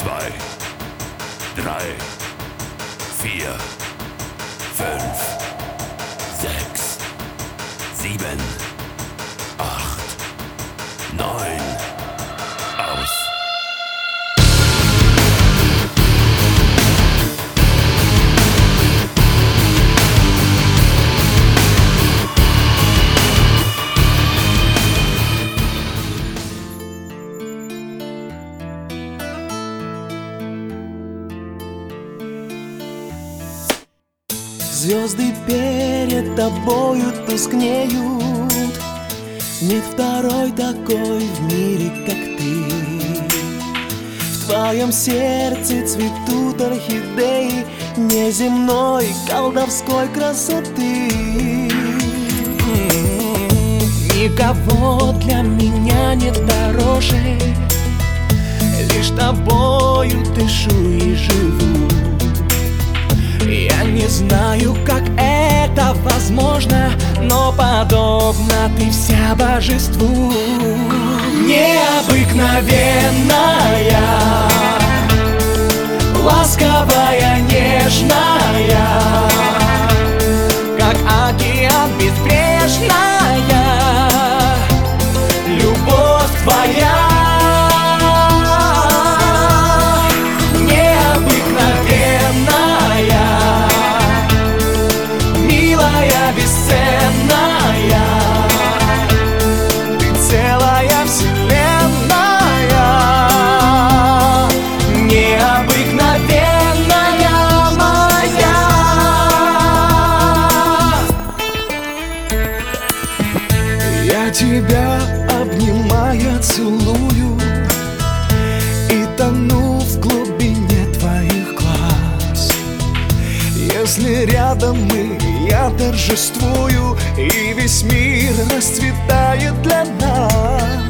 2, 3, 4, 5, 6, 7, 8, 9. Aus. Звезды перед тобою тускнеют. Нет второй такой в мире, как ты. В твоем сердце цветут орхидеи неземной колдовской красоты. Никого для меня нет дороже, лишь тобою дышу и живу. Я не знаю, как это возможно, но подобно ты вся божеству. Необыкновенная, ласковая, нежная, как океан безбрежная, любовь твоя. Бесценная, ты целая вселенная, необыкновенная моя. Я тебя обнимая целую и тону в глубине твоих глаз. Если рядом мы, я торжествую, и весь мир расцветает для нас.